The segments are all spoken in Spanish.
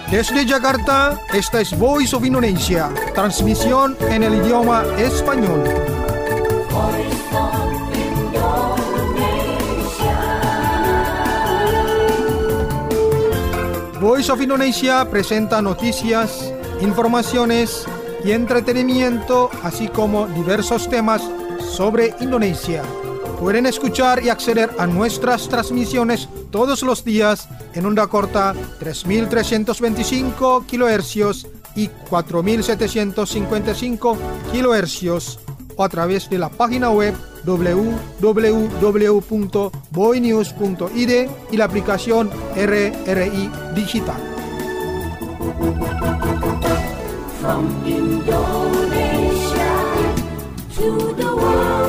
Desde Jakarta, esta es Voice of Indonesia, transmisión en el idioma español. Voice of Indonesia presenta noticias, informaciones y entretenimiento, así como diversos temas sobre Indonesia. Pueden escuchar y acceder a nuestras transmisiones todos los días en onda corta 3.325 kHz y 4.755 kHz o a través de la página web www.boinews.id y la aplicación RRI Digital. From Indonesia to the world.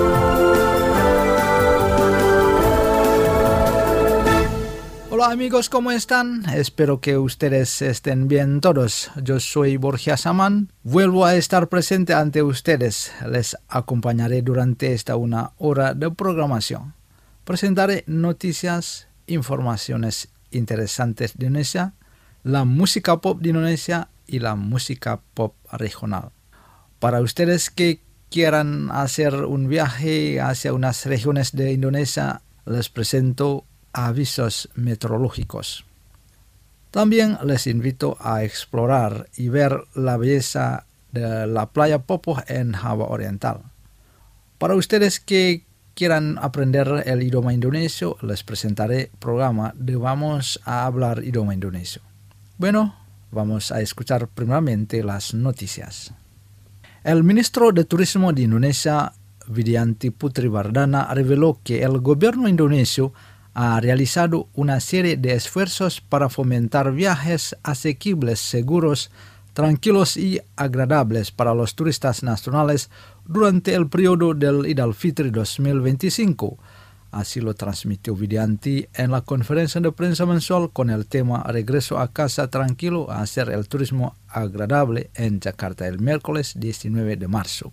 Hola amigos, ¿cómo están? Espero que ustedes estén bien todos. Yo soy Borja Saman. Vuelvo a estar presente ante ustedes. Les acompañaré durante esta 1 hora de programación. Presentaré noticias, informaciones interesantes de Indonesia, la música pop de Indonesia y la música pop regional. Para ustedes que quieran hacer un viaje hacia unas regiones de Indonesia, les presento avisos meteorológicos. También les invito a explorar y ver la belleza de la playa Popo en Java Oriental. Para ustedes que quieran aprender el idioma indonesio, les presentaré programa de Vamos a hablar idioma indonesio. Bueno, vamos a escuchar primeramente las noticias. El ministro de Turismo de Indonesia, Widianti Putri Wardana, reveló que el gobierno indonesio ha realizado una serie de esfuerzos para fomentar viajes asequibles, seguros, tranquilos y agradables para los turistas nacionales durante el periodo del Eid al-Fitr 2025. Así lo transmitió Widianti en la conferencia de prensa mensual con el tema Regreso a casa tranquilo a hacer el turismo agradable en Jakarta el miércoles 19 de marzo.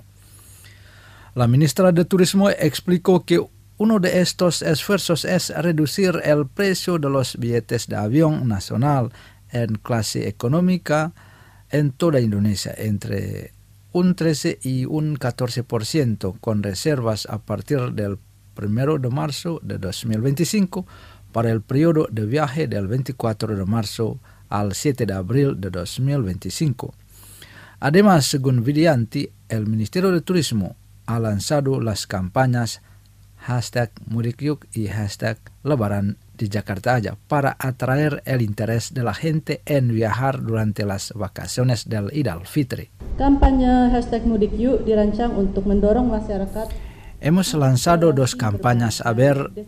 La ministra de Turismo explicó que uno de estos esfuerzos es reducir el precio de los billetes de avión nacional en clase económica en toda Indonesia entre un 13 y un 14% con reservas a partir del 1 de marzo de 2025 para el periodo de viaje del 24 de marzo al 7 de abril de 2025. Además, según Widianti, el Ministerio de Turismo ha lanzado las campañas #Mudikyuk y #Lebaran di Jakarta Aja para atraer el interés de la gente en viajar durante las vacaciones del Eid al-Fitr. Kampanye #Mudikyuk dirancang untuk mendorong masyarakat. Hemos lanzado 2 campañas a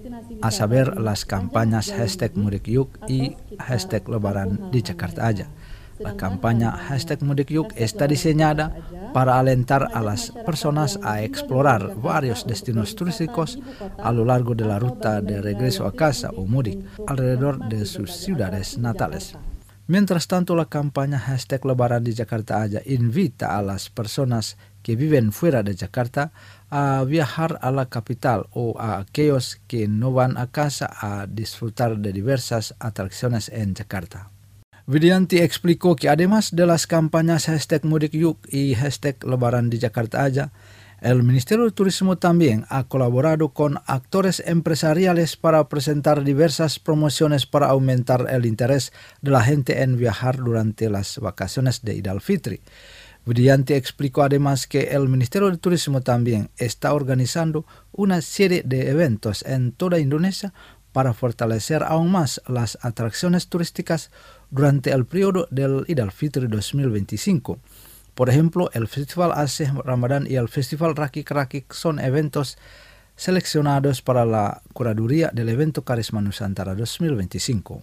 saber las campañas #Mudikyuk y #Lebaran di Jakarta Aja. La campaña #Mudikyuk está diseñada para alentar a las personas a explorar varios destinos turísticos a lo largo de la ruta de regreso a casa o mudik alrededor de sus ciudades natales. Mientras tanto, la campaña #Lebaran di Jakarta Aja invita a las personas que viven fuera de Jakarta a viajar a la capital o a aquellos que no van a casa a disfrutar de diversas atracciones en Jakarta. Widianti explicó que además de las campañas #Mudikyuk y #Lebaran di Jakarta Aja, el Ministerio de Turismo también ha colaborado con actores empresariales para presentar diversas promociones para aumentar el interés de la gente en viajar durante las vacaciones de Eid al-Fitr. Widianti explicó además que el Ministerio de Turismo también está organizando una serie de eventos en toda Indonesia para fortalecer aún más las atracciones turísticas durante el periodo del Eid al-Fitr 2025. Por ejemplo, el Festival Aceh Ramadan y el Festival Rakik-Rakik son eventos seleccionados para la curaduría del evento Karisma Nusantara 2025.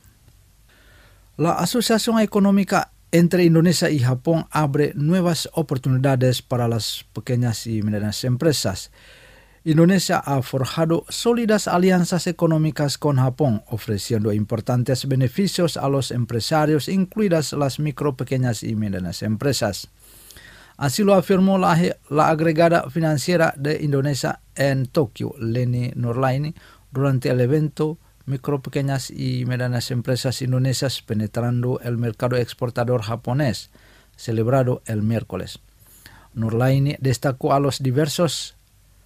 La Asociación Económica entre Indonesia y Japón abre nuevas oportunidades para las pequeñas y medianas empresas. Indonesia ha forjado sólidas alianzas económicas con Japón, ofreciendo importantes beneficios a los empresarios, incluidas las micro, pequeñas y medianas empresas. Así lo afirmó la agregada financiera de Indonesia en Tokio, Leni Nurlaini, durante el evento micro, pequeñas y medianas empresas indonesias penetrando el mercado exportador japonés, celebrado el miércoles. Nurlaini destacó los diversos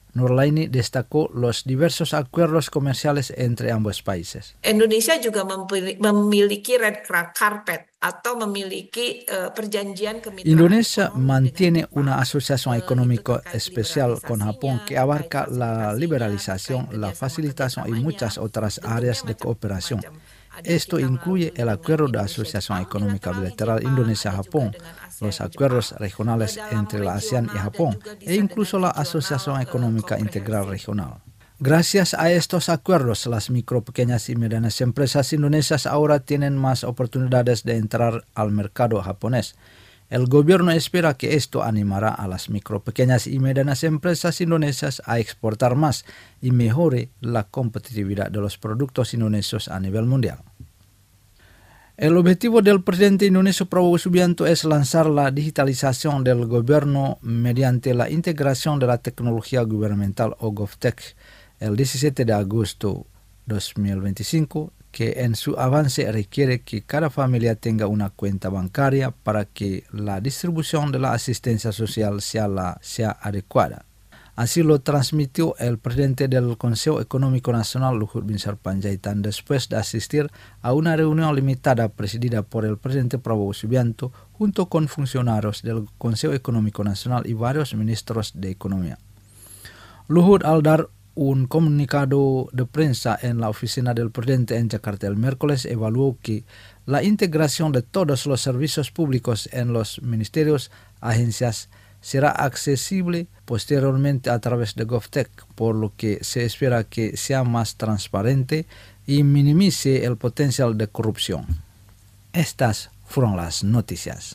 acuerdos comerciales entre ambos países. Indonesia juga memiliki red carpet atau memiliki perjanjian kemitraan. Indonesia mantiene una asociación económica especial con Japón que abarca la liberalización, la facilitación y muchas otras áreas de cooperación. Esto incluye el Acuerdo de Asociación Económica Bilateral Indonesia-Japón, los acuerdos regionales entre la ASEAN y Japón, e incluso la Asociación Económica Integral Regional. Gracias a estos acuerdos, las micro, pequeñas y medianas empresas indonesias ahora tienen más oportunidades de entrar al mercado japonés. El gobierno espera que esto animará a las micro, pequeñas y medianas empresas indonesias a exportar más y mejore la competitividad de los productos indonesios a nivel mundial. El objetivo del presidente indonesio Prabowo Subianto es lanzar la digitalización del gobierno mediante la integración de la tecnología gubernamental o GovTech el 17 de agosto 2025, que en su avance requiere que cada familia tenga una cuenta bancaria para que la distribución de la asistencia social sea adecuada. Así lo transmitió el presidente del Consejo Económico Nacional, Luhut Binsar Panjaitan, después de asistir a una reunión limitada presidida por el presidente Prabowo Subianto junto con funcionarios del Consejo Económico Nacional y varios ministros de Economía. Luhut, al dar un comunicado de prensa en la oficina del presidente en Jakarta el miércoles, evaluó que la integración de todos los servicios públicos en los ministerios, agencias, será accesible posteriormente a través de GovTech, por lo que se espera que sea más transparente y minimice el potencial de corrupción. Estas fueron las noticias.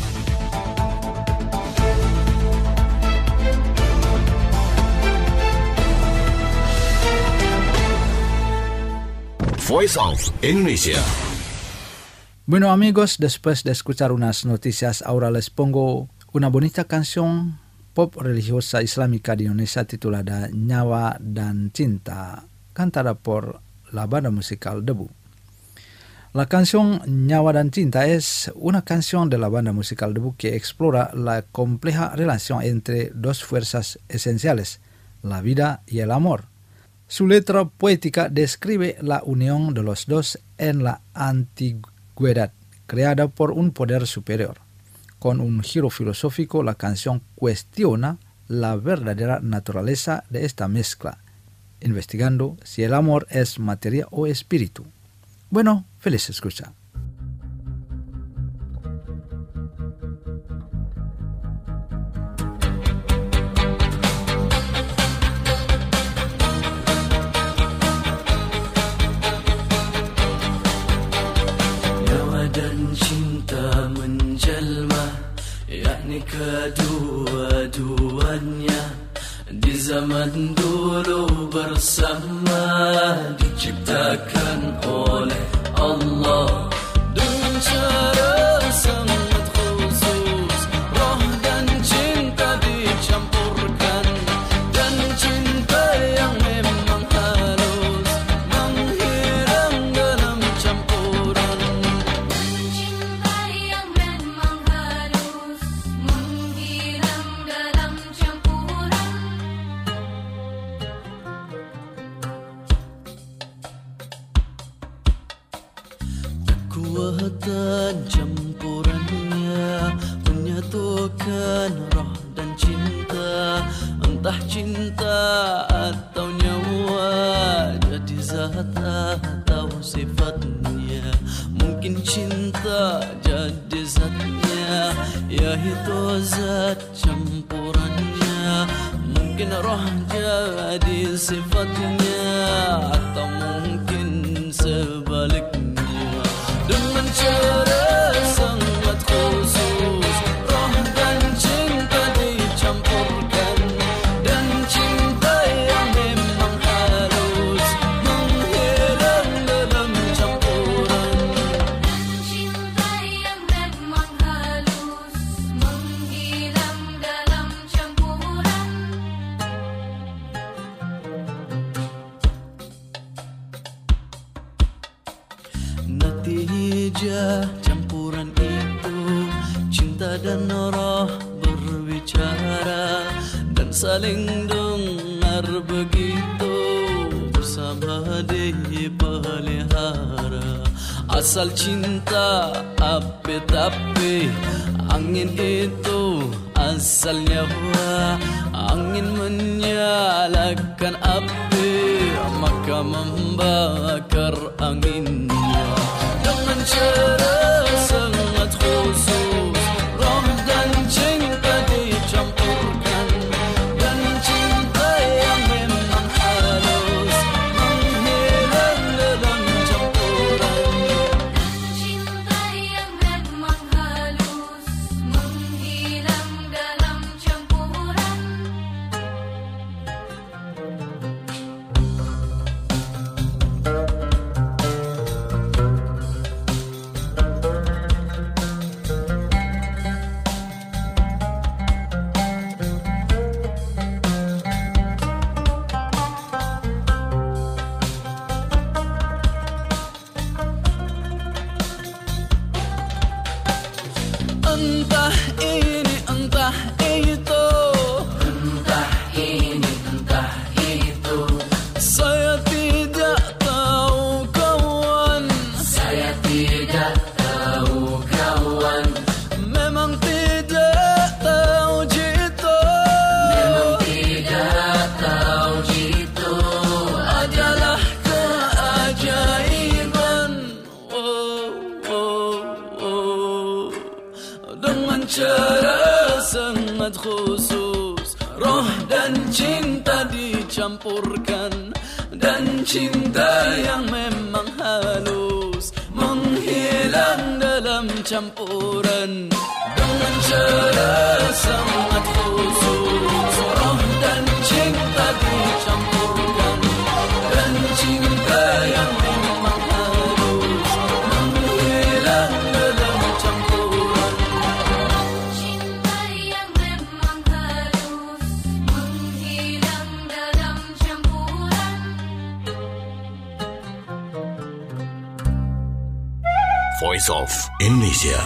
Voice of Indonesia. Bueno amigos, después de escuchar unas noticias, ahora les pongo una bonita canción pop religiosa islámica de Indonesia titulada Nyawa dan Cinta, cantada por la banda musical Debu. La canción Nyawa dan Cinta es una canción de la banda musical Debu que explora la compleja relación entre dos fuerzas esenciales, la vida y el amor. Su letra poética describe la unión de los dos en la antigüedad, creada por un poder superior. Con un giro filosófico, la canción cuestiona la verdadera naturaleza de esta mezcla, investigando si el amor es materia o espíritu. Bueno, feliz escucha. Dan cinta menjelma, yakni kedua-duanya di zaman dulu bersama, diciptakan oleh Allah dengan cara sangat khusus. Roh dan cinta dicampurkan, dan cinta yang memang halus menghilang dalam campuran. Kekuatan campurannya menyatukan roh dan cinta, entah cinta atau nyawa, jadi zat atau sifatnya. Mungkin cinta jadi zatnya, yaitu zat campurannya. Mungkin roh jadi sifatnya, atau mungkin sebaliknya. Dengan cara sangat khusus, roh dan cinta dicampurkan, dan cinta yang memang halus menghilang dalam campuran. Cinta yang memang halus menghilang dalam campuran. dan saling dengar begitu bersama dipelihara. Asal cinta api tapi angin itu asal nyawa. Angin menyalakan api maka membakar anginnya dengan cara sangat khusus. Roh dan cinta dicampurkan dan cinta yang memang halus menghilang dalam campuran. Cinta yang memang halus menghilang dalam campuran. Entah ini, entah itu, entah ini, entah itu. Saya tidak tahu kawan, saya tidak tahu kawan. Memang tidak tahu jitu, memang tidak tahu jitu. Adalah keajaiban. Dengan cara sangat khusus, roh dan cinta dicampurkan dan cinta yang memang halus menghilang dalam campuran. Dengan cara sangat khusus, roh dan cinta dicampurkan dan cinta yang memang halus menghilang dalam campuran. Cinta yang memang halus menghilang dalam campuran. Voice of Indonesia.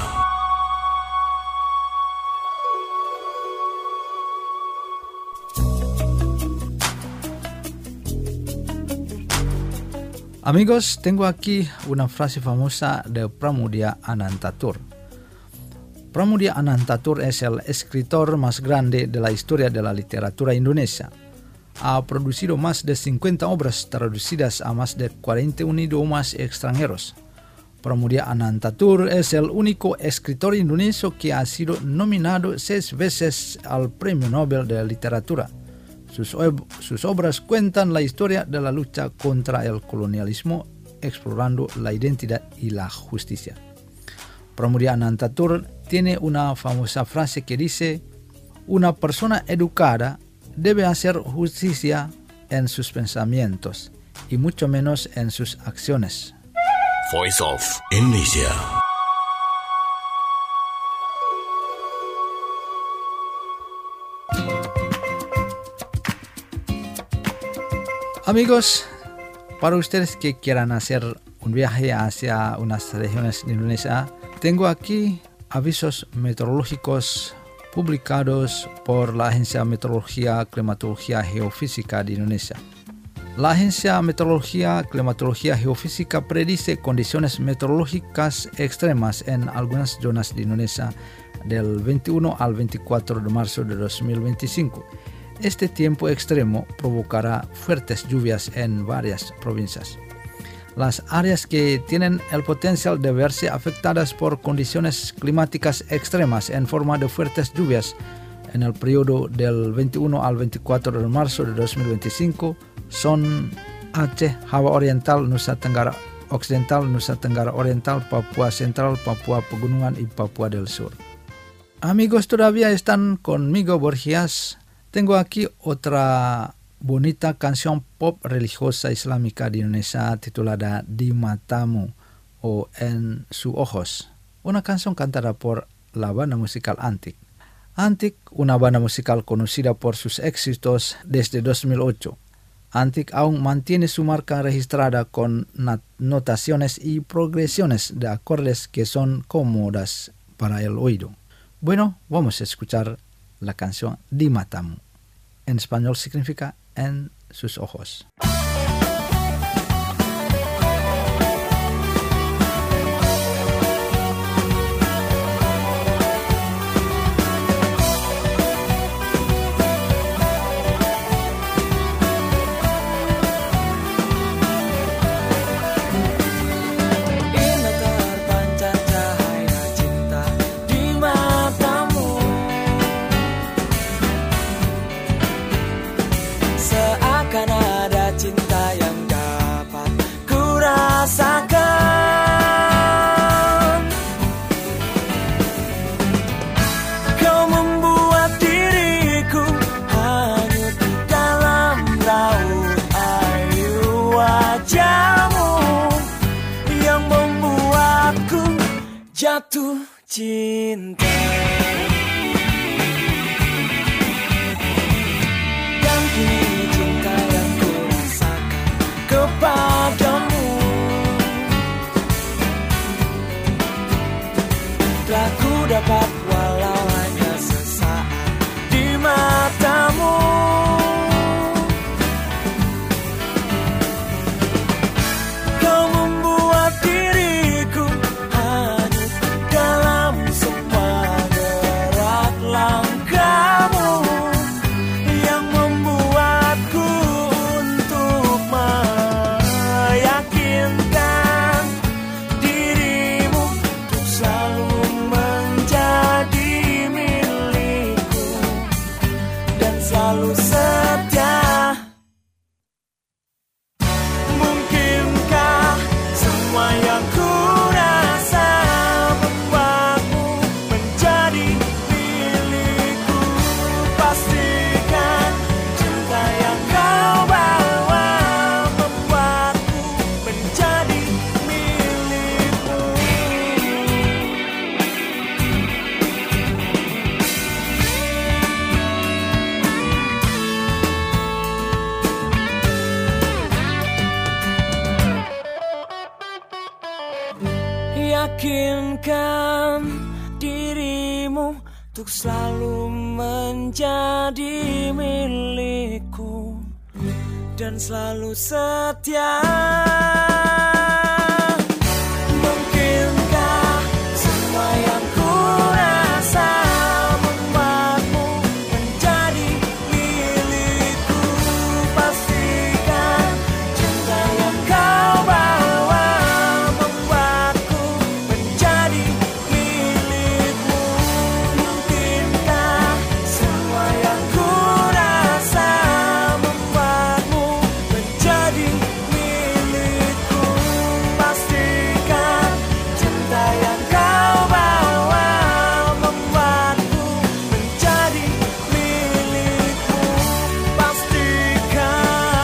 Amigos, tengo aquí una frase famosa de Pramudia Anantatur. Pramudia Anantatur es el escritor más grande de la historia de la literatura indonesia. Ha producido más de 50 obras traducidas a más de 41 idiomas extranjeros. Pramudia Anantatur es el único escritor indonesio que ha sido nominado 6 veces al Premio Nobel de Literatura. Sus obras cuentan la historia de la lucha contra el colonialismo, explorando la identidad y la justicia. Pramudia Anantatur tiene una famosa frase que dice: una persona educada debe hacer justicia en sus pensamientos y mucho menos en sus acciones. Voice of Indonesia. Amigos, para ustedes que quieran hacer un viaje hacia unas regiones de Indonesia, tengo aquí avisos meteorológicos publicados por la Agencia Meteorología, Climatología Geofísica de Indonesia. La Agencia Meteorología, Climatología Geofísica predice condiciones meteorológicas extremas en algunas zonas de Indonesia del 21 al 24 de marzo de 2025. Este tiempo extremo provocará fuertes lluvias en varias provincias. Las áreas que tienen el potencial de verse afectadas por condiciones climáticas extremas en forma de fuertes lluvias en el periodo del 21 al 24 de marzo de 2025 son Aceh, Java Oriental, Nusa Tenggara Occidental, Nusa Tenggara Oriental, Papua Central, Papua Pegunungan y Papua del Sur. Amigos, todavía están conmigo, Borgias. Tengo aquí otra bonita canción pop religiosa islámica de Indonesia titulada Di Matamu o En sus ojos, una canción cantada por la banda musical Antik. Antik, una banda musical conocida por sus éxitos desde 2008. Antik aún mantiene su marca registrada con notaciones y progresiones de acordes que son cómodas para el oído. Bueno, vamos a escuchar la canción Di Matamu. En español significa en sus ojos. Seakan ada cinta yang dapat ku rasakan. Kau membuat diriku hanyut dalam raut air wajahmu yang membuatku jatuh cinta. Padamu telah ku dapat walau hanya sesaat di matamu. Kau membuat diriku hanyut dalam semua gerak langkahmu yang membuatku untuk meyakinkan dirimu untuk selalu menjadi milikku dan selalu setia. Mungkinkah semua yang ku rasa membuatmu menjadi milikku? Pastikan cinta yang kau bawa membuatku menjadi milikmu. Yakinkan dirimu untuk selalu menjadi milikku dan selalu setia. Mungkinkah semua yang ku rasa membuatmu menjadi milikku? Pastikan cinta yang kau bawa membuatku menjadi milikmu. Mungkinkah semua yang ku rasa membuatmu menjadi milikku? Pastikan cinta yang kau bawa membuatku menjadi milikku. Pastikan.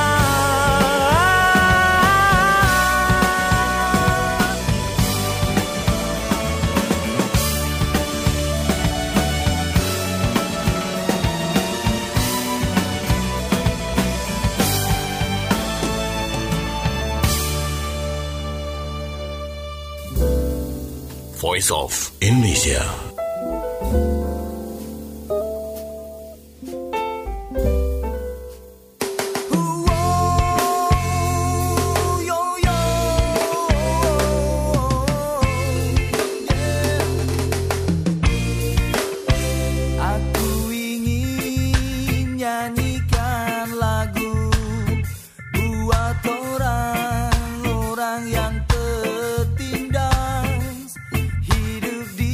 Voice of Indonesia. Aku ingin nyanyikan lagu buat orang-orang yang tertindas hidup di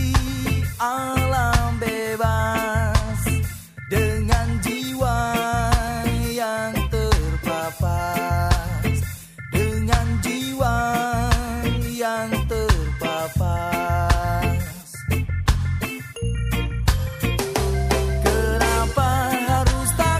alam bebas dengan jiwa yang terpapas, dengan jiwa yang terpapas. Kenapa harus tak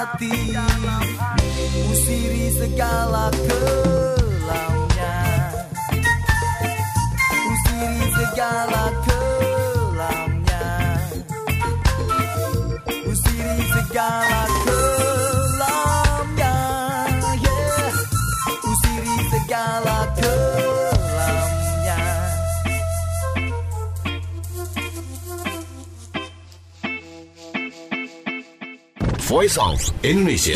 hati, usiri segala kelamnya, usiri segala kelamnya, usiri segala kelamnya, yeah, usiri segala kelamnya. Voice of Indonesia.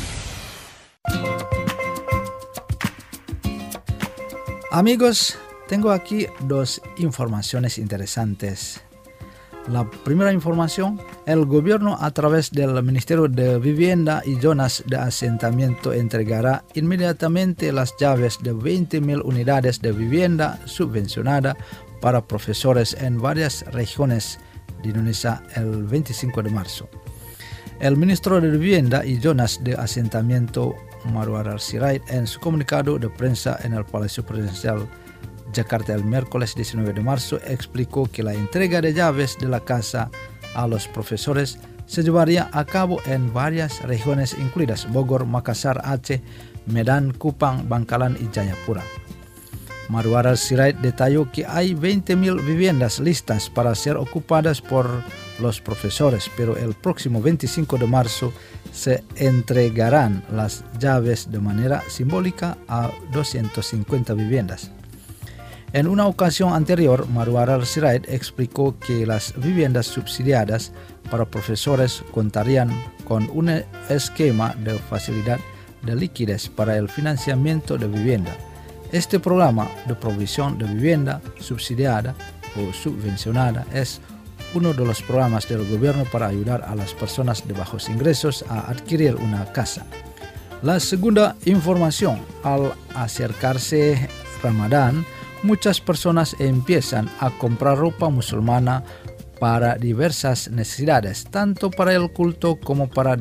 Amigos, tengo aquí dos informaciones interesantes. La primera información, el gobierno a través del Ministerio de Vivienda y Zonas de Asentamiento entregará inmediatamente las llaves de 20.000 unidades de vivienda subvencionada para profesores en varias regiones de Indonesia el 25 de marzo. El ministro de Vivienda y Zonas de Asentamiento, Marwarar Sirait, en su comunicado de prensa en el Palacio Presidencial Jakarta el miércoles 19 de marzo, explicó que la entrega de llaves de la casa a los profesores se llevaría a cabo en varias regiones incluidas Bogor, Makassar, Aceh, Medan, Kupang, Bangkalan y Jayapura. Marwarar Sirait detalló que hay 20.000 viviendas listas para ser ocupadas por los profesores, pero el próximo 25 de marzo se entregarán las llaves de manera simbólica a 250 viviendas. En una ocasión anterior, Marwarar Sirait explicó que las viviendas subsidiadas para profesores contarían con un esquema de facilidad de liquidez para el financiamiento de vivienda. Este programa de provisión de vivienda subsidiada o subvencionada es uno de los programas del gobierno para ayudar a las personas de bajos ingresos a adquirir una casa. La segunda información, al acercarse Ramadán, muchas personas empiezan a comprar ropa musulmana para diversas necesidades, tanto para el culto como para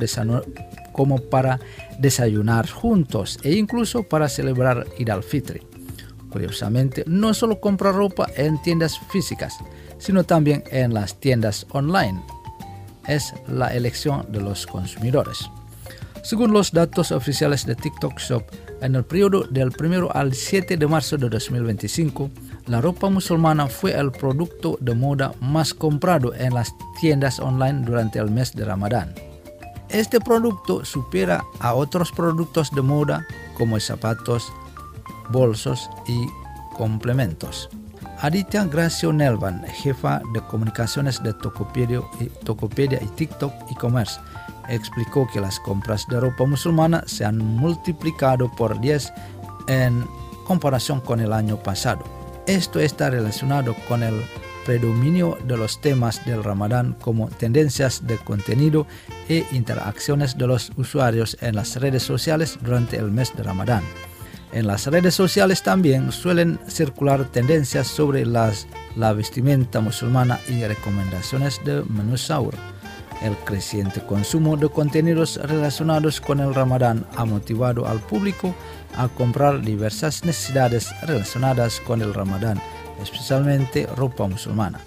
desayunar juntos e incluso para celebrar Eid al-Fitr. Curiosamente, no solo comprar ropa en tiendas físicas, sino también en las tiendas online. Es la elección de los consumidores. Según los datos oficiales de TikTok Shop, en el periodo del 1 al 7 de marzo de 2025, la ropa musulmana fue el producto de moda más comprado en las tiendas online durante el mes de Ramadán. Este producto supera a otros productos de moda como zapatos, bolsos y complementos. Aditya Gracio Nelvan, jefa de comunicaciones de Tokopedia y TikTok e-commerce, explicó que las compras de ropa musulmana se han multiplicado por 10 en comparación con el año pasado. Esto está relacionado con el predominio de los temas del Ramadán como tendencias de contenido e interacciones de los usuarios en las redes sociales durante el mes de Ramadán. En las redes sociales también suelen circular tendencias sobre la vestimenta musulmana y recomendaciones de menú sahur. El creciente consumo de contenidos relacionados con el Ramadán ha motivado al público a comprar diversas necesidades relacionadas con el Ramadán, especialmente ropa musulmana.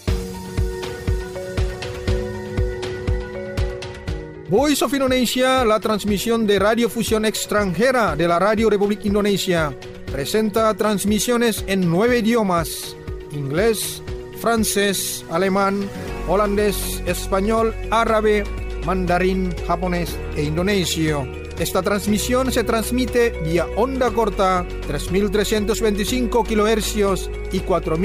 Voice of Indonesia, la transmisión de radiofusión extranjera de la Radio Republik Indonesia, presenta transmisiones en 9 idiomas: inglés, francés, alemán, holandés, español, árabe, mandarín, japonés e indonesio. Esta transmisión se transmite vía onda corta 3.325 kHz y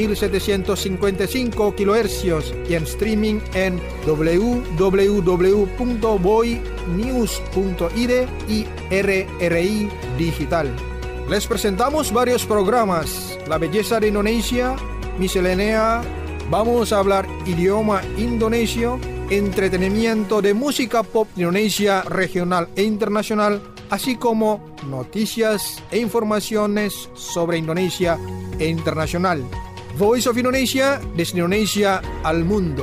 4.755 kHz y en streaming en www.boynews.id y RRI Digital. Les presentamos varios programas: La Belleza de Indonesia, Miscelánea, vamos a hablar idioma indonesio, entretenimiento de música pop de Indonesia regional e internacional, así como noticias e informaciones sobre Indonesia e internacional. Voice of Indonesia, desde Indonesia al mundo.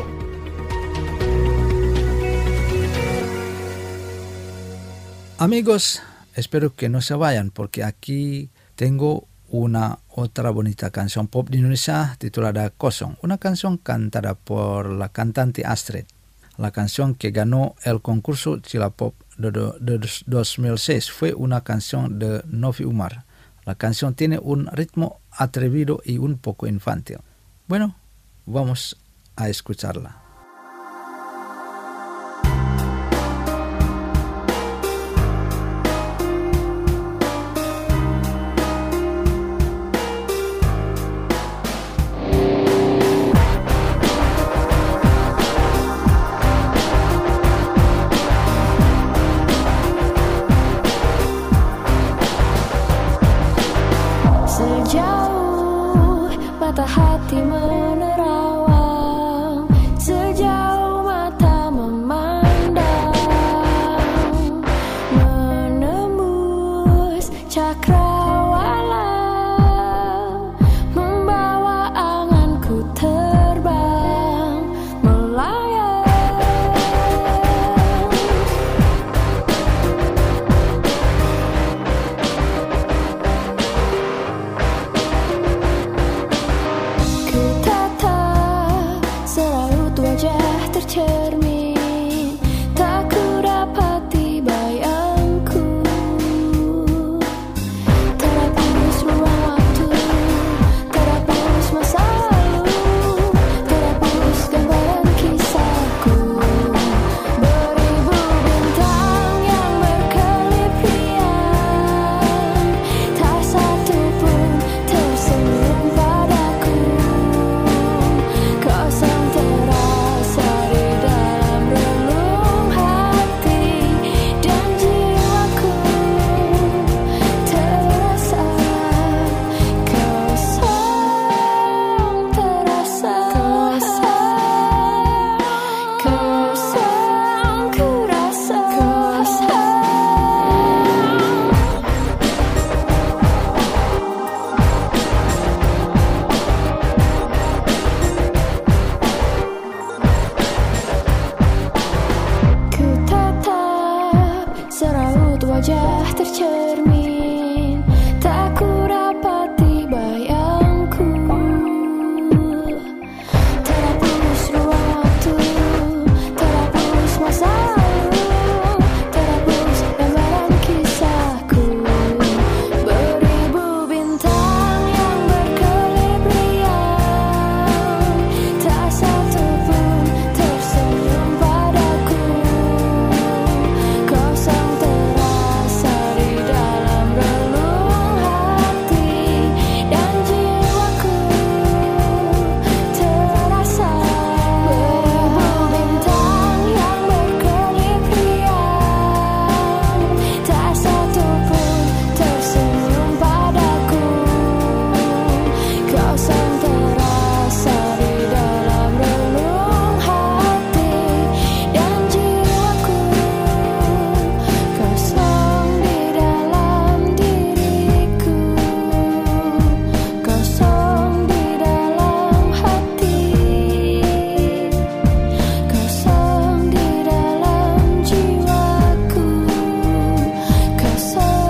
Amigos, espero que no se vayan porque aquí tengo una otra bonita canción pop de Indonesia titulada Kosong, una canción cantada por la cantante Astrid. La canción que ganó el concurso Chilapop de 2006 fue una canción de Novi Umar. La canción tiene un ritmo atrevido y un poco infantil. Bueno, vamos a escucharla. Sejauh mata hati menerawang, sejauh mata memandang, menembus cakrawala, membawa anganku terbang melayang. Ku tatap seraut wajah tercermin, tak ku dapati bayangku. Terhapus ruang waktu, terhapus masa lalu, terhapus gambaran kisahku. Beribu bintang yang berkelip riang, tak satu pun tersenyum padaku. Kosong terasa di dalam relung hati dan jiwaku. Terasa kosong, terasa kosong, ku rasa kosong. Ku tatap seraut wajah tercermin, tak ku dapati bayangku. Terhapus ruang waktu, terhapus masa lalu, terhapus gambaran kisahku. Beribu bintang yang berkelip riang, tak satu pun tersenyum padaku. Kosong terasa di dalam relung hati dan jiwaku. Terasa beribu bintang yang berkelip riang, tak satu pun tersenyum padaku. Kosong terasa di dalam relung hati dan jiwaku. Kosong di dalam diriku, kosong di dalam hati, kosong di dalam jiwaku, kosong.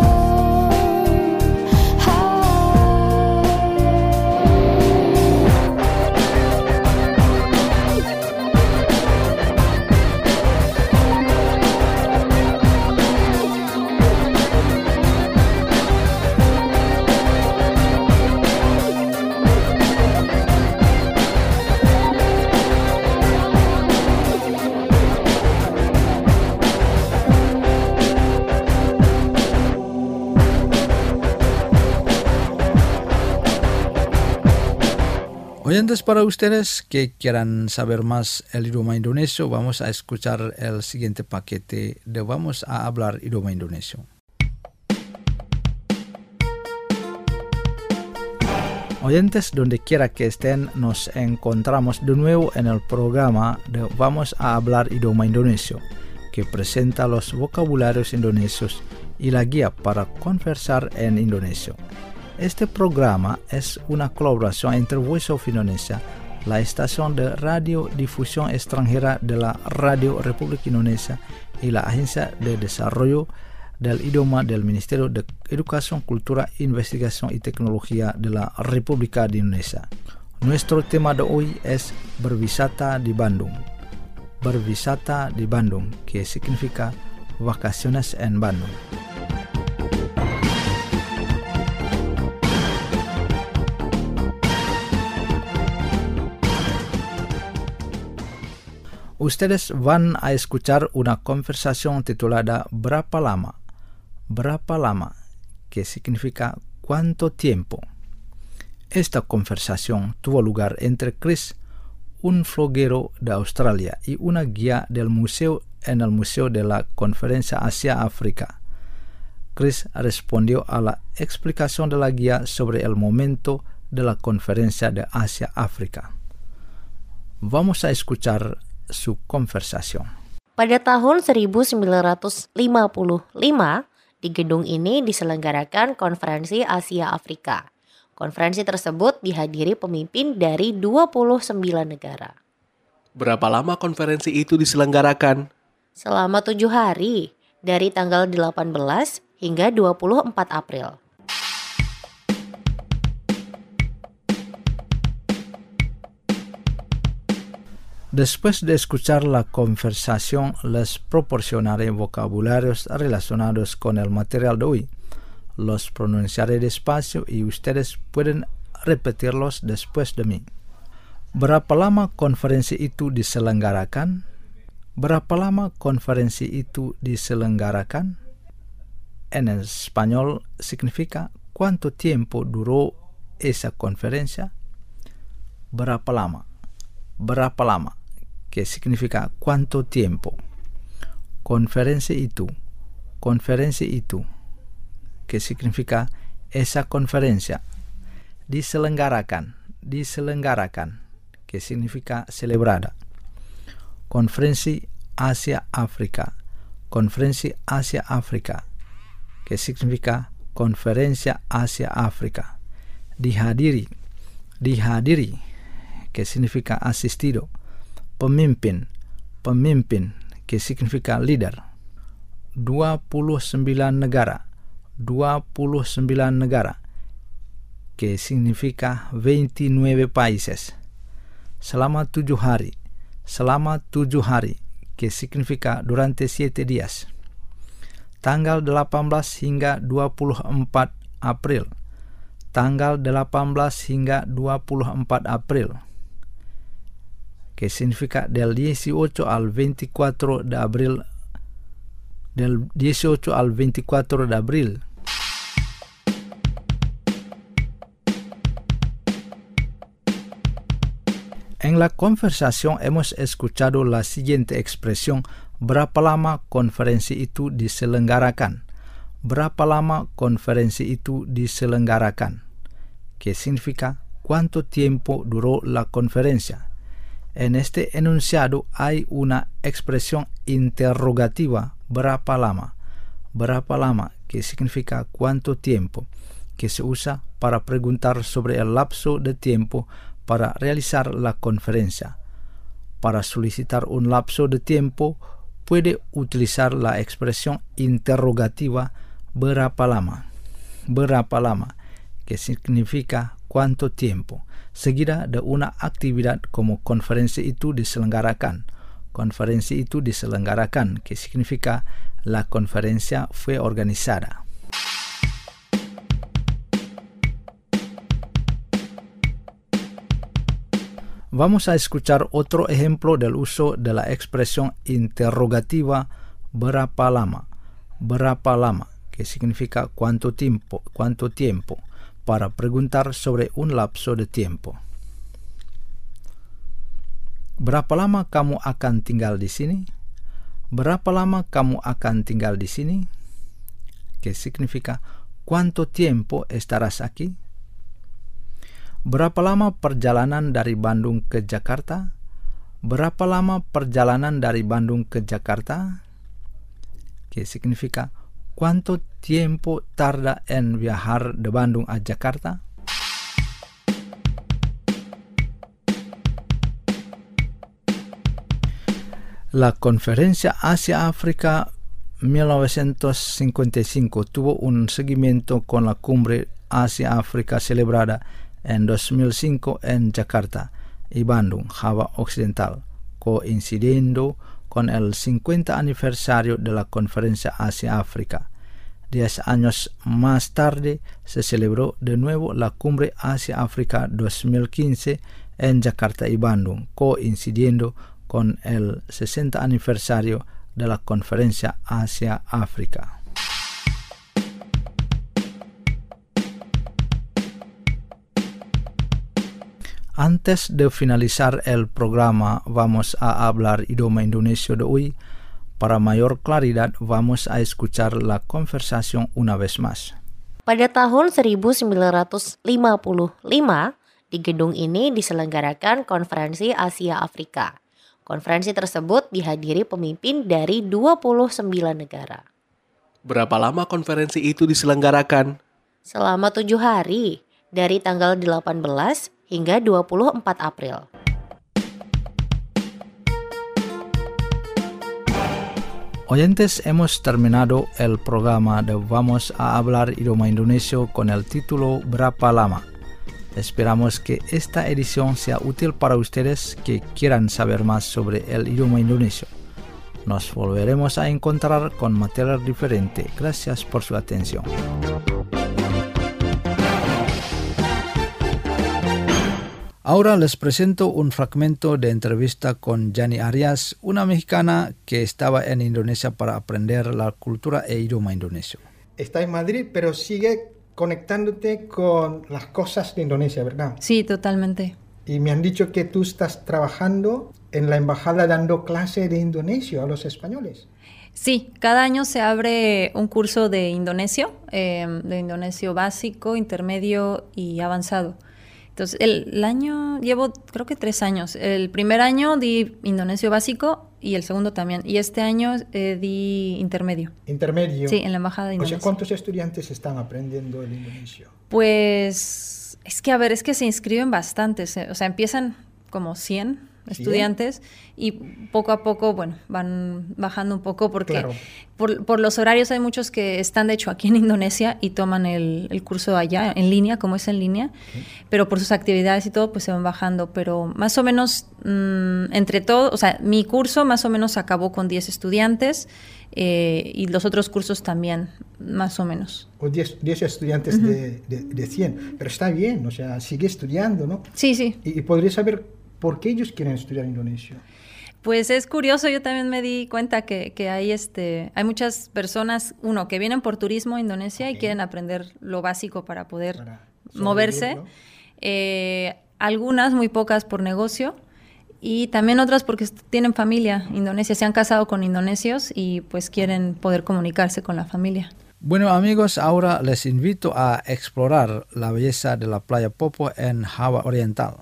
Oyentes, para ustedes que quieran saber más el idioma indonesio, vamos a escuchar el siguiente paquete de Vamos a hablar idioma indonesio. Oyentes, donde quiera que estén, nos encontramos de nuevo en el programa de Vamos a hablar idioma indonesio, que presenta los vocabularios indonesios y la guía para conversar en indonesio. Este programa es una colaboración entre Voice of Indonesia, la estación de radiodifusión extranjera de la Radio Republik Indonesia, y la Agencia de Desarrollo del Idioma del Ministerio de Educación, Cultura, Investigación y Tecnología de la República de Indonesia. Nuestro tema de hoy es berwisata di Bandung. berwisata di Bandung, que significa vacaciones en Bandung. Ustedes van a escuchar una conversación titulada ¿Berapa lama? Berapa lama, que significa ¿cuánto tiempo? Esta conversación tuvo lugar entre Chris, un floguero de Australia, y una guía del museo en el Museo de la Conferencia Asia-África. Chris respondió a la explicación de la guía sobre el momento de la Conferencia de Asia-África. Vamos a escuchar su conversación. Pada tahun 1955, di gedung ini diselenggarakan Konferensi Asia Afrika. Konferensi tersebut dihadiri pemimpin dari 29 negara. Berapa lama konferensi itu diselenggarakan? Selama 7 hari, dari tanggal 18 hingga 24 April. Después de escuchar la conversación, les proporcionaré vocabularios relacionados con el material de hoy. Los pronunciaré despacio y ustedes pueden repetirlos después de mí. Berapa lama konferensi itu diselenggarakan? Berapa lama konferensi itu diselenggarakan? En español significa ¿cuánto tiempo duró esa conferencia? Berapa lama? Berapa lama, que significa ¿cuánto tiempo? Konferensi itu, que significa esa conferencia. Diselenggarakan, que significa celebrada. Konferensi Asia-África, que significa Conferencia Asia-África. Dihadiri, que significa asistido. Pemimpin, que significa líder. 29 negara, que significa 29 países. Selama 7 hari, que significa durante 7 días. Tanggal 18 hingga 24 April. Tanggal 18 hingga 24 April, que significa del 18 al 24 de abril. Del 18 al 24 de abril. En la conversación hemos escuchado la siguiente expresión: berapa lama konferensi itu diselenggarakan? Berapa lama konferensi itu diselenggarakan? Que significa ¿cuánto tiempo duró la conferencia? En este enunciado hay una expresión interrogativa, berapa lama, que significa ¿cuánto tiempo?, que se usa para preguntar sobre el lapso de tiempo para realizar la conferencia. Para solicitar un lapso de tiempo, puede utilizar la expresión interrogativa berapa lama, que significa ¿cuánto tiempo?, seguida de una actividad como konferensi itu diselenggarakan. Konferensi itu diselenggarakan, que significa la conferencia fue organizada. Vamos a escuchar otro ejemplo del uso de la expresión interrogativa berapa lama, que significa ¿cuánto tiempo?, para preguntar sobre un lapso de tiempo. Berapa lama kamu akan tinggal di sini? Berapa lama kamu akan tinggal di sini? Que significa ¿cuánto tiempo estarás aquí? Berapa lama perjalanan dari Bandung ke Jakarta? Berapa lama perjalanan dari Bandung ke Jakarta? Que significa ¿cuánto tiempo tarda en viajar de Bandung a Jakarta? La Conferencia Asia-África 1955 tuvo un seguimiento con la Cumbre Asia-África celebrada en 2005 en Jakarta y Bandung, Java Occidental, coincidiendo con el 50 aniversario de la Conferencia Asia-África. 10 años más tarde se celebró de nuevo la Cumbre Asia-África 2015 en Jakarta y Bandung, coincidiendo con el 60 aniversario de la Conferencia Asia-África. Antes de finalizar el programa, vamos a hablar idioma indonesio de hoy. Para mayor claridad, vamos a escuchar la conversación una vez más. Pada tahun 1955, di gedung ini diselenggarakan Konferensi Asia Afrika. Konferensi tersebut dihadiri pemimpin dari 29 negara. Berapa lama konferensi itu diselenggarakan? Selama 7 hari, dari tanggal 18 hingga 24 April. Oyentes, hemos terminado el programa de Vamos a hablar idioma indonesio con el título Berapa lama. Esperamos que esta edición sea útil para ustedes que quieran saber más sobre el idioma indonesio. Nos volveremos a encontrar con material diferente. Gracias por su atención. Ahora les presento un fragmento de entrevista con Yani Arias, una mexicana que estaba en Indonesia para aprender la cultura e idioma indonesio. Está en Madrid, pero sigue conectándote con las cosas de Indonesia, ¿verdad? Sí, totalmente. Y me han dicho que tú estás trabajando en la embajada dando clase de indonesio a los españoles. Sí, cada año se abre un curso de indonesio básico, intermedio y avanzado. Entonces, el año, llevo creo que 3 años. El primer año di indonesio básico y el segundo también. Y este año di intermedio. ¿Intermedio? Sí, en la embajada de Indonesia. O sea, ¿cuántos estudiantes están aprendiendo el indonesio? Pues, es que se inscriben bastantes. O sea, empiezan como 100 estudiantes y poco a poco, van bajando un poco porque claro, por los horarios hay muchos que están de hecho aquí en Indonesia y toman el curso allá en línea, como es en línea, pero por sus actividades y todo pues se van bajando, pero más o menos entre todo, o sea, mi curso más o menos acabó con 10 estudiantes y los otros cursos también, más o menos. O 10 estudiantes de 100, pero está bien, o sea, sigue estudiando, ¿no? Sí, sí. Y podría saber ¿por qué ellos quieren estudiar indonesio? Pues es curioso, yo también me di cuenta que hay muchas personas, que vienen por turismo a Indonesia y quieren aprender lo básico para poder moverse. Algunas, muy pocas por negocio y también otras porque tienen familia indonesia, se han casado con indonesios y pues quieren poder comunicarse con la familia. Bueno amigos, ahora les invito a explorar la belleza de la playa Popo en Java Oriental.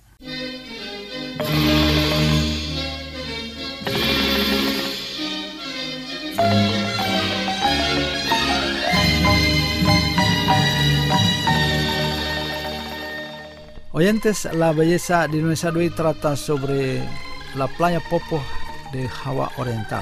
Oyentes, la belleza de Indonesia de hoy trata sobre la playa Popo de Java Oriental.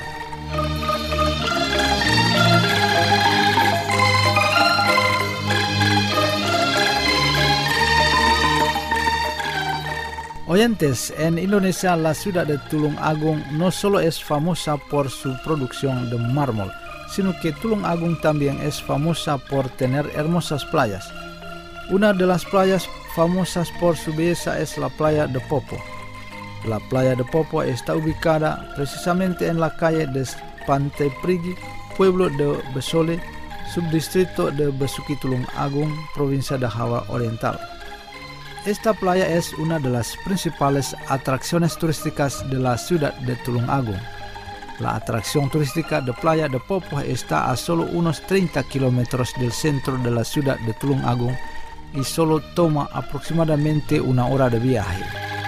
Oyentes, en Indonesia la ciudad de Tulung Agung no solo es famosa por su producción de mármol, sino que Tulung Agung también es famosa por tener hermosas playas. Una de las playas famosas por su belleza es la playa de Popo. La playa de Popo está ubicada precisamente en la calle de Pantai Prigi, pueblo de Besole, subdistrito de Besuki Tulung Agung, provincia de Java Oriental. Esta playa es una de las principales atracciones turísticas de la ciudad de Tulung Agung. La atracción turística de Playa de Popo está a solo unos 30 kilómetros del centro de la ciudad de Tulung Agung y solo toma aproximadamente 1 hora de viaje.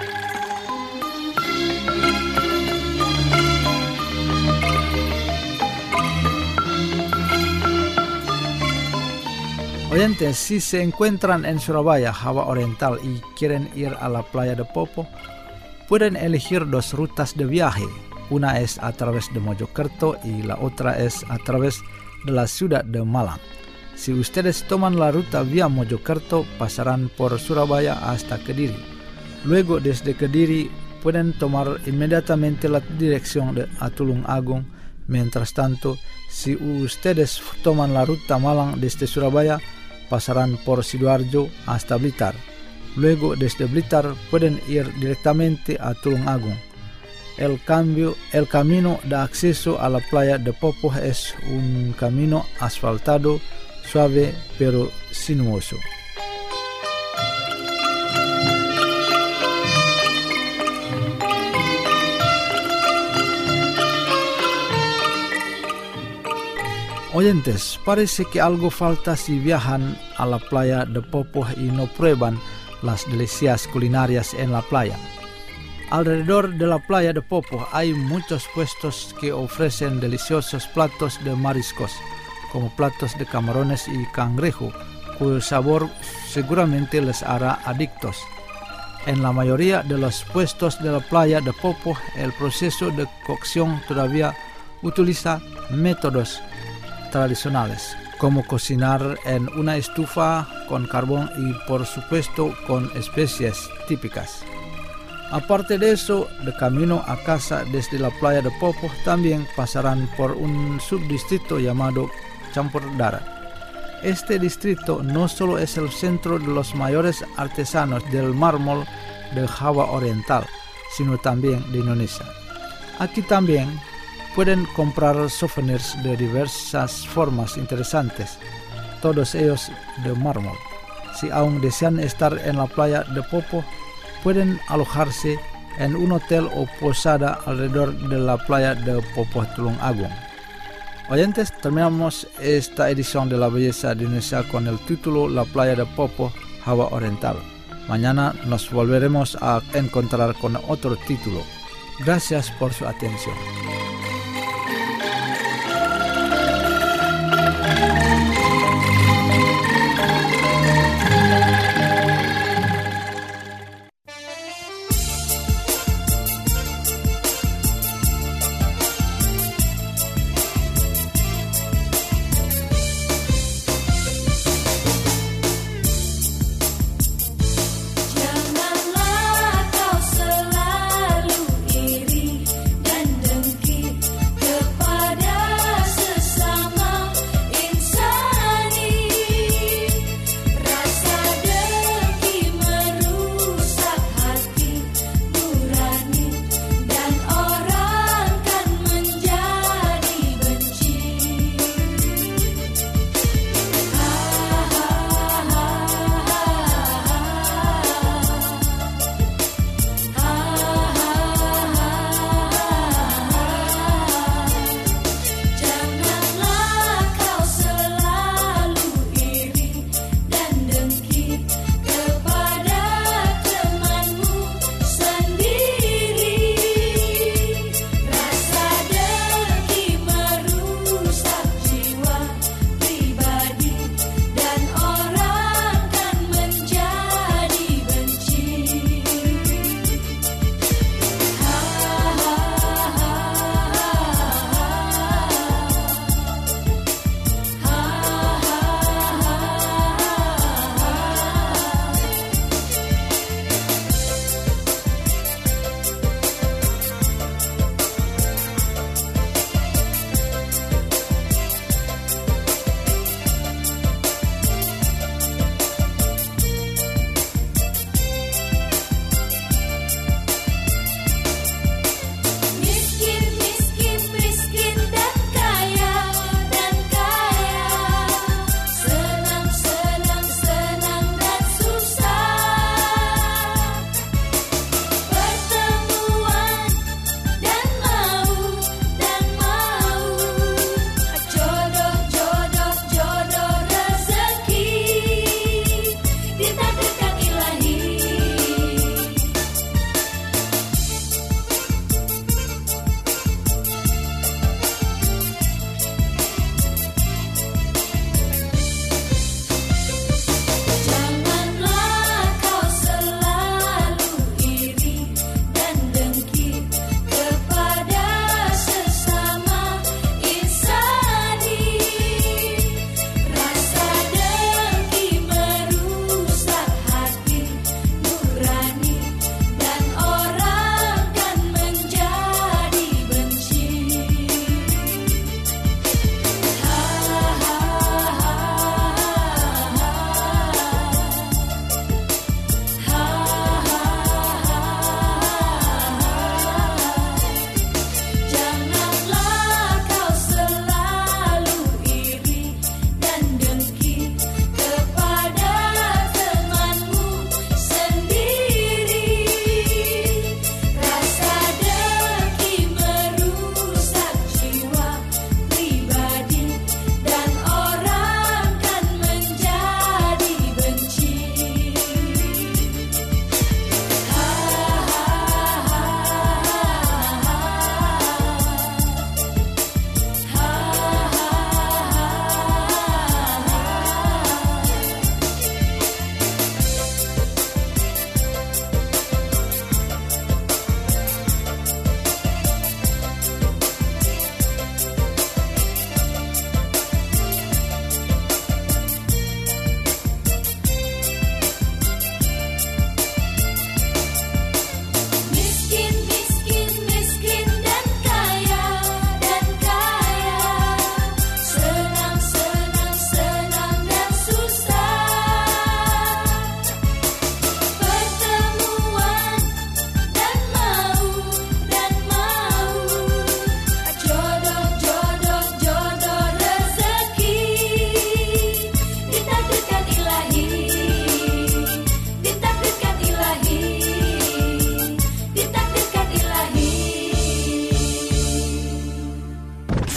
Oyentes, si se encuentran en Surabaya, Java Oriental y quieren ir a la playa de Popo, pueden elegir 2 rutas de viaje. Una es a través de Mojokerto y la otra es a través de la ciudad de Malang. Si ustedes toman la ruta vía Mojokerto, pasarán por Surabaya hasta Kediri. Luego desde Kediri pueden tomar inmediatamente la dirección a Tulung Agung. Mientras tanto, si ustedes toman la ruta Malang desde Surabaya, pasarán por Sidoarjo hasta Blitar. Luego desde Blitar pueden ir directamente a Tulung Agung. El camino de acceso a la playa de Popoh es un camino asfaltado, suave pero sinuoso. Oyentes, parece que algo falta si viajan a la playa de Popoh y no prueban las delicias culinarias en la playa. Alrededor de la playa de Popoh hay muchos puestos que ofrecen deliciosos platos de mariscos, como platos de camarones y cangrejo, cuyo sabor seguramente les hará adictos. En la mayoría de los puestos de la playa de Popoh, el proceso de cocción todavía utiliza métodos tradicionales, como cocinar en una estufa con carbón y por supuesto con especies típicas. Aparte de eso, de camino a casa desde la playa de Popoh también pasarán por un subdistrito llamado Campur Darat. Este distrito no solo es el centro de los mayores artesanos del mármol de Java Oriental, sino también de Indonesia. Aquí también pueden comprar souvenirs de diversas formas interesantes, todos ellos de mármol. Si aún desean estar en la playa de Popoh, pueden alojarse en un hotel o posada alrededor de la playa de Popoh Tulung Agung. Oyentes, terminamos esta edición de La Belleza de Indonesia con el título La playa de Popoh, Java Oriental. Mañana nos volveremos a encontrar con otro título. Gracias por su atención. Janganlah kau selalu iri dan dengki.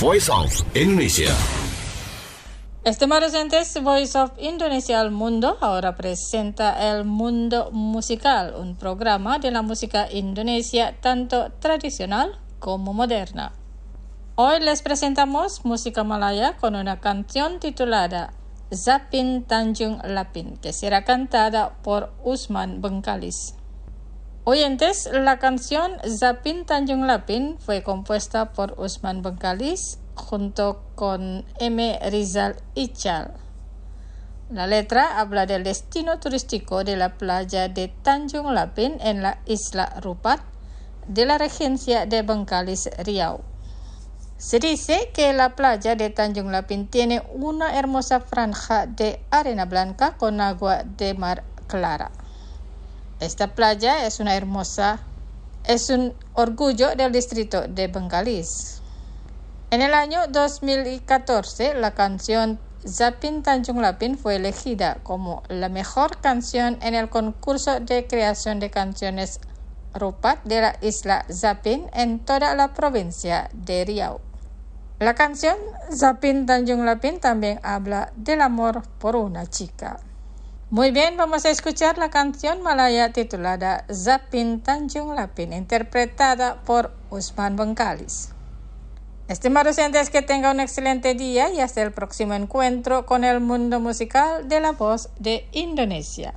Voice of Indonesia. Estimados oyentes, Voice of Indonesia al Mundo ahora presenta El Mundo Musical, un programa de la música indonesia tanto tradicional como moderna. Hoy les presentamos música malaya con una canción titulada Zapin Tanjung Lapin, que será cantada por Usman Bengkalis. Oyentes, la canción Zapin Tanjung Lapin fue compuesta por Usman Bengkalis junto con M. Rizal Ichal. La letra habla del destino turístico de la playa de Tanjung Lapin en la isla Rupat de la regencia de Bengkalis, Riau. Se dice que la playa de Tanjung Lapin tiene una hermosa franja de arena blanca con agua de mar clara. Esta playa es un orgullo del distrito de Bengkalis. En el año 2014, la canción Zapin Tanjung Lapin fue elegida como la mejor canción en el concurso de creación de canciones Rupat de la isla Zapin en toda la provincia de Riau. La canción Zapin Tanjung Lapin también habla del amor por una chica. Muy bien, vamos a escuchar la canción malaya titulada Zapin Tanjung Lapin, interpretada por Usman Bengkalis. Estimados oyentes, que tengan un excelente día y hasta el próximo encuentro con el mundo musical de la voz de Indonesia.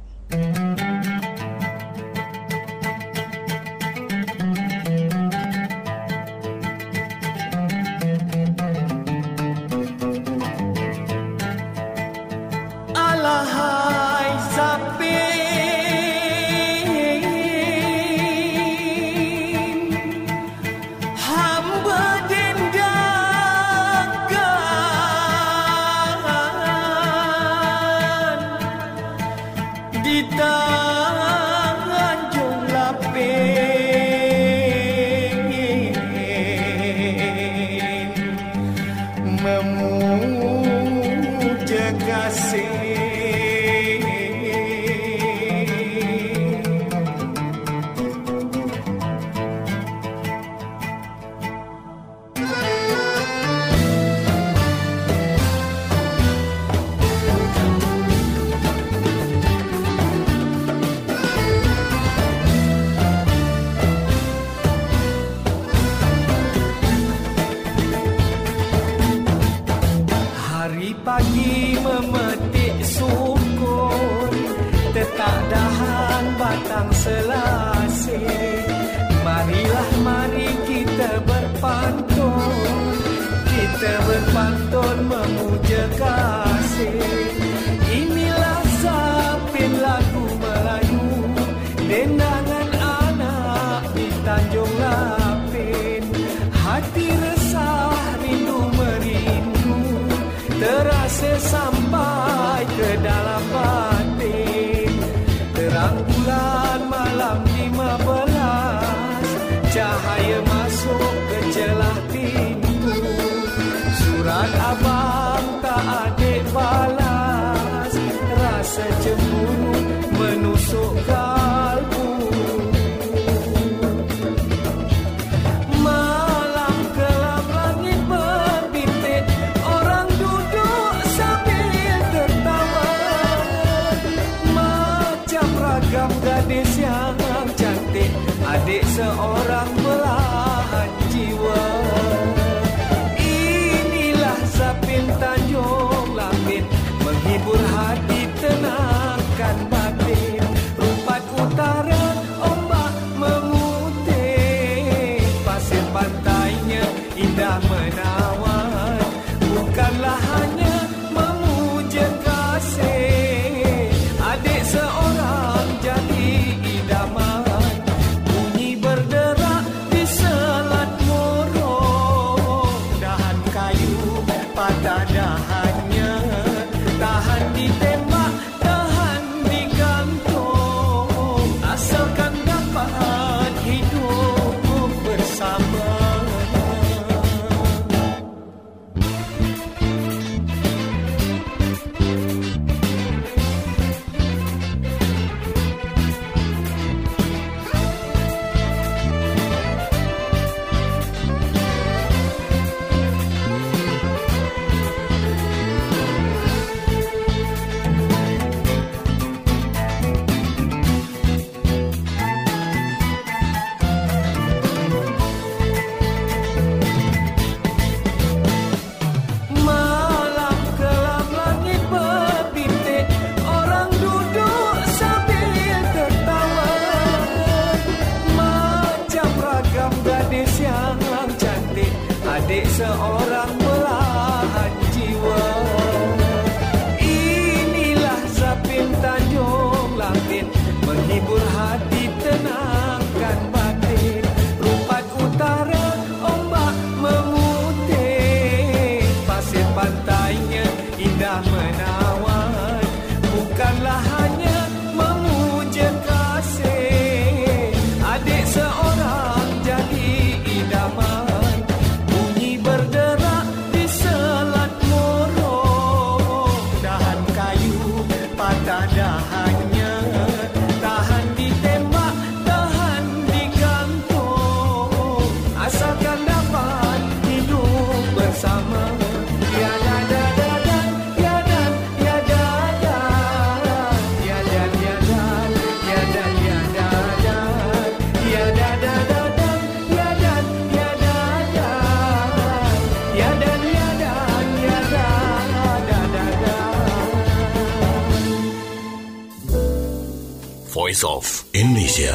Alahai Zapin, hamba dendangkan di Tanjung Lapin, memuja kasih. Pagi memetik sukun, tetap dahan batang selasih. Marilah mari kita berpantun memuja kasih. Inilah Zapin lagu Melayu, dendangan anak di Tanjung Lapin. Hati resah, rindu merindu, terasa sampai ke dalam batin. Terang bulan malam 15, cahaya masuk ke celah pintu. Surat abang tak adik balas, rasa cemburu menusuk kalbu. Malam kelam langit berbintik, orang duduk sambil tertawa. Macam ragam gadis yang cantik, adik seorang belahan jiwa. Inilah Zapin Tanjung Lapin, menghibur hati, tenangkan batin. Rupat utara, ombak memutih, pasir pantainya indah menawan. Bukanlah hanya memuja kasih, adik seorang jadi idaman. Bunyi berderak di Selat Morong, dahan kayu patah dahannya, tahan ditembak, tahan digantung, asalkan dapat hidup bersama. indah menawan, bukanlah hanya memuja kasih. Adik seorang jadi idaman, bunyi berderak di Selat Morong. Dahan kayu patah dahannya, tahan ditembak, tahan digantung. Asalkan dapat hidup bersama. Voice of Indonesia.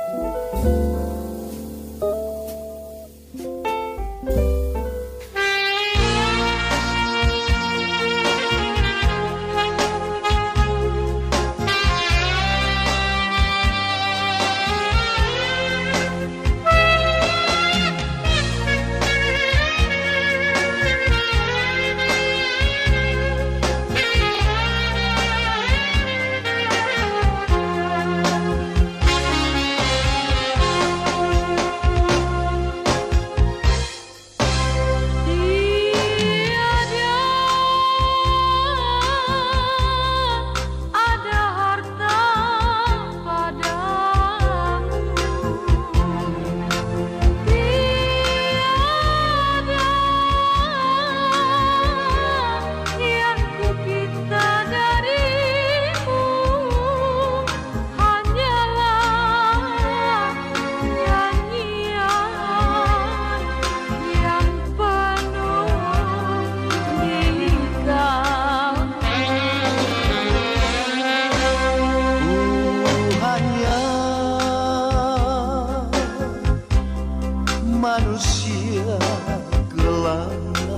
Manusia gelana,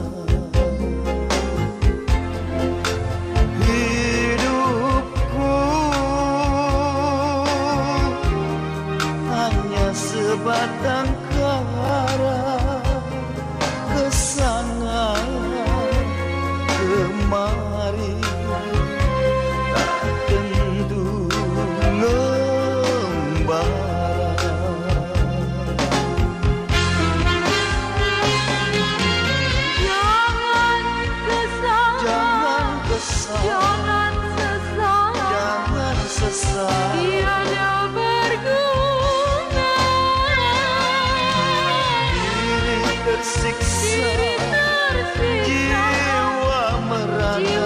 hidupku hanya sebatang kara, kesana kemari tak tentu ngembara. Jangan sesat, tiada berguna. Diri tersiksa, jiwa merana.